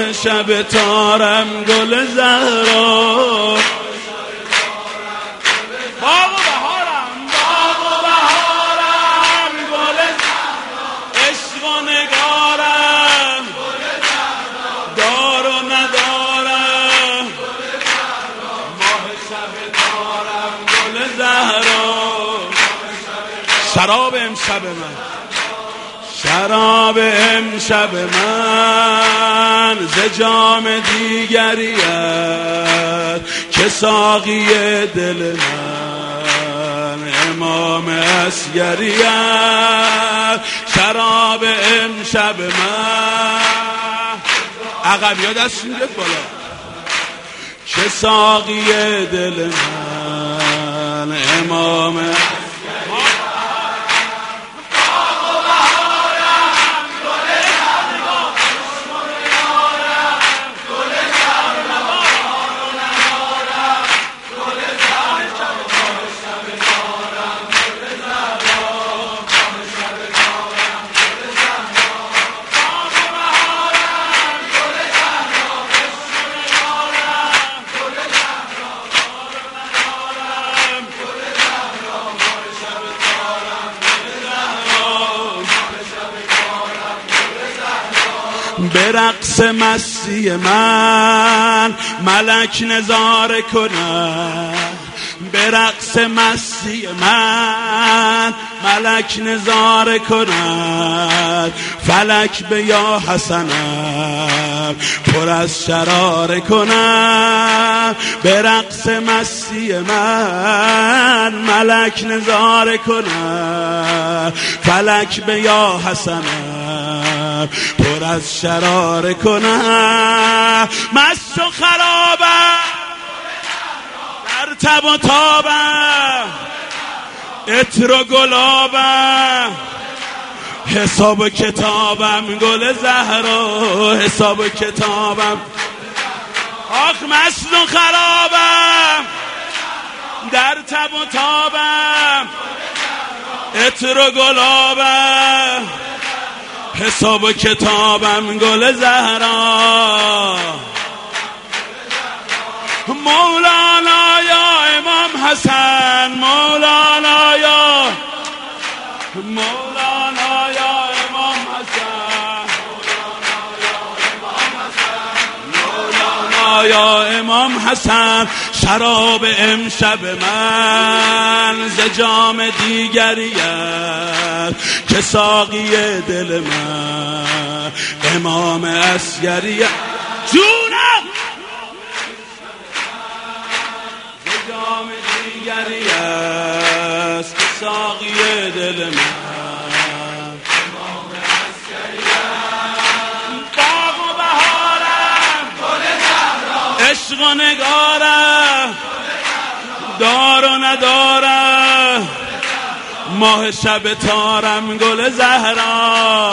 ماه شب تارم گل زهرا باغ و بهارم گل عشق و نگارم دار و ندارم ماه شب تارم گل زهرا شراب امشب من شراب امشب من ز جام دیگریت که ساقی دل من امام اصغریت شراب امشب من عقب یا دست میگه بالا که ساقی دل من امام به رقص مستی من ملک نظاره کند به رقص مستی من ملک نظاره کند فلک به یا حسنم پر از شراره کند به رقص مستی من ملک نظاره کند فلک به یا حسنم پر از شراره کنم مست و خرابم در تب و تابم عطر و گلابم حساب و کتابم گل زهرا حساب و کتابم آخ مست و خرابم در تب و تابم عطر و گلابم حساب و کتابم گل زهرا مولانا یا امام حسن مولانا یا امام حسن مولانا یا امام حسن شراب امشب من ز جام دیگریت که ساقی دل من امام اصغریت جونم ز جام دیگریت که ساقی دل من امام اصغریت باغ و بهارم گل زهرا عشق و نگارم دار و ندارم ماه شب تارم گل زهرا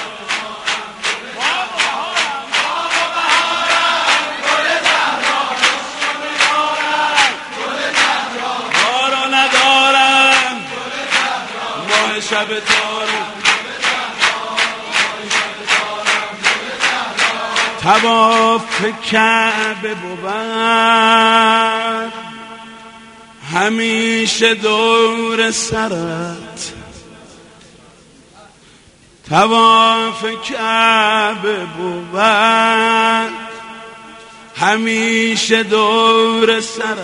دار و ندارم ماه شب تارم طواف کعبه بود همیشه دور سرت طواف کعبه بود همیشه دور سرت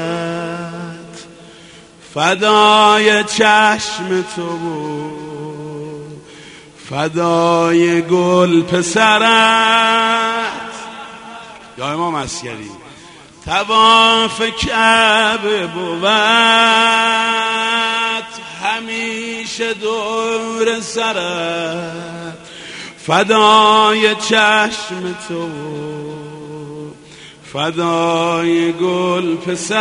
فدای چشم تو بود فدای گل پسرت یا امام اصغری طواف کعبه بود همیشه دور سرت فدای چشم تو فدای گل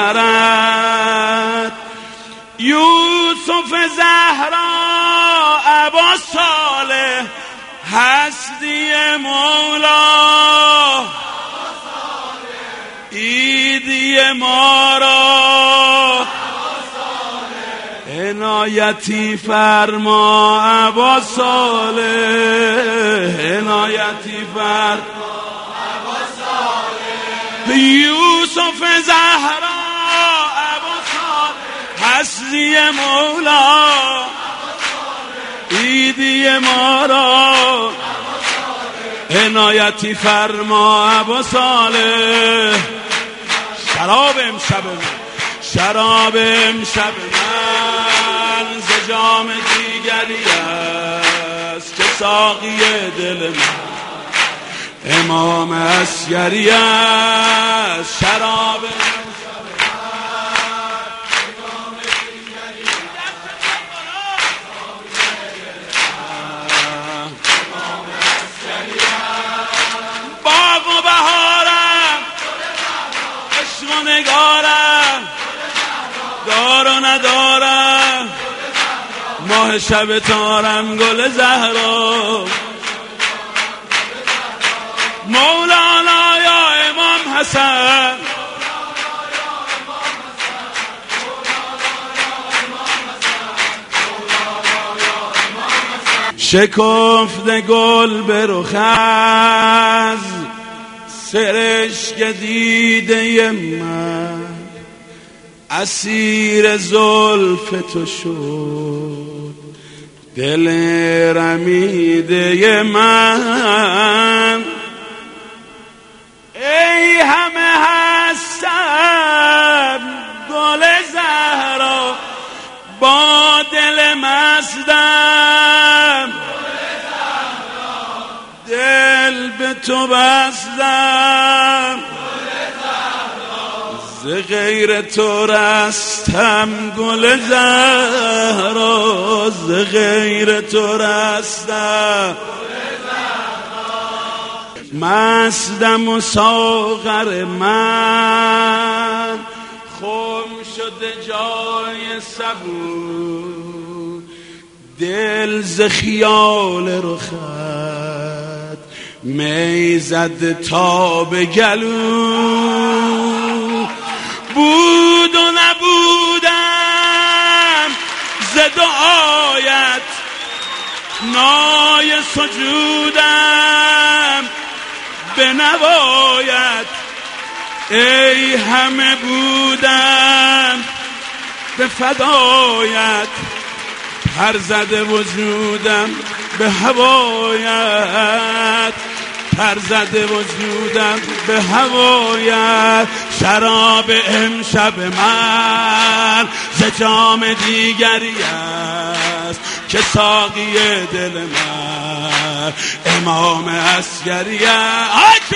پسرت یوسف زهرا ابا صالح هستی مولا ایدی ما را عنایتی فرما ابا صالح عنایتی فرما یوسف زهرا ابوالصالح هستی مولا عیدی ما را عنایتی فرما ابوالصالح. شراب امشب من ز جام دیگری است که ساقی دل من امام عسگری است. شراب باغ و بهارم عشق و نگارم دار و ندارم ماه شب تارم گل زهرا مولانا یا امام حسن شکفت گل به رخ از سرشک دیده من اسیر زلف تو شد دل رمیده من. ای همه هستم گل زهرا با دل مستم دل به تو بستم ز غیر تو رستم گل زهرا ز غیر تو رستم مستم و ساغر من خم شده جای سبو دل ز خیال رخت می زد تا به گلو بود و نبودم ز دعایت نای سجودم به نوایت ای همه بودم به فدایت پر زده وجودم به هوایت پر زده وجودم به هوایت. شراب امشب من ز جام دیگری است که ساقی دل من امام عسگری است.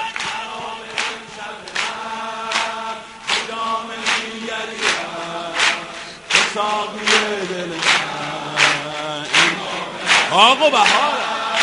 آقا بهار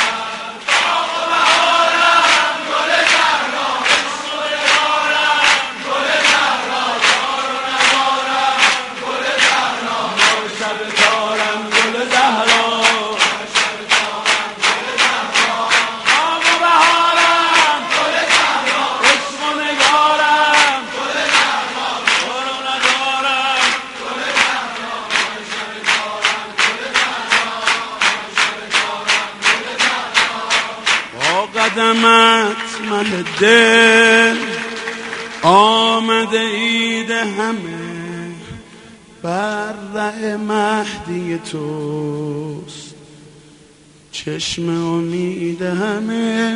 قدمت من دل آمده عید همه بر ره مهدی توست چشم امید همه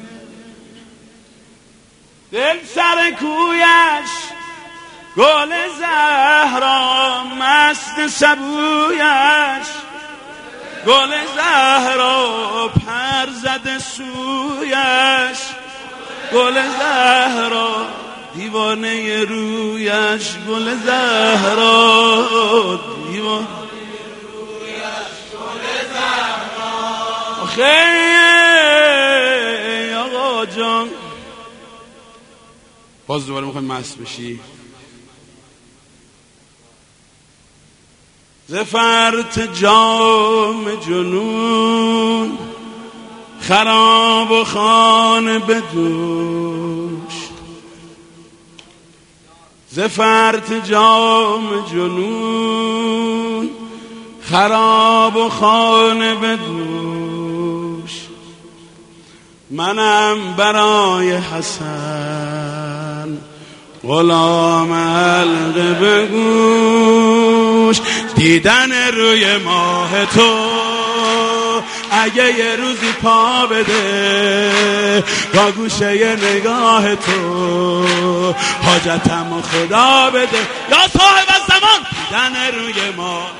دل سر کویش گل زهرا مست سبویش گل زهرا پر زده سویش گل زهرا دیوانه رویش گل زهرا دیوانه رویش گل زهرا. آخه آقا جان باز دوباره میخوای مست بشی زفرت جام جنون خراب و خانه بدوش زفرت جام جنون خراب و خانه بدوش منم برای حسن غلام حلقه به گوش، دیدن روی ماه تو اگه یه روزی پا بده با گوشه نگاه تو، حاجتم خدا بده یا صاحب الزمان. دیدن روی ماه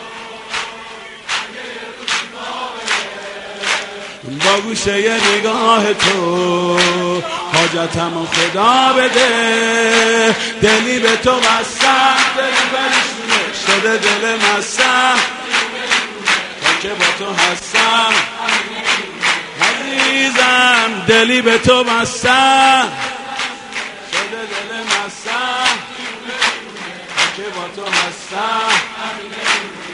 با گوشه نگاه تو، حاجتم خدا بده. دلی به تو بستم، دل پریشونه شده دل مستم، تا که با تو هستم عزیزم. دلی به تو بستم، شده دل مستم، تا که با تو هستم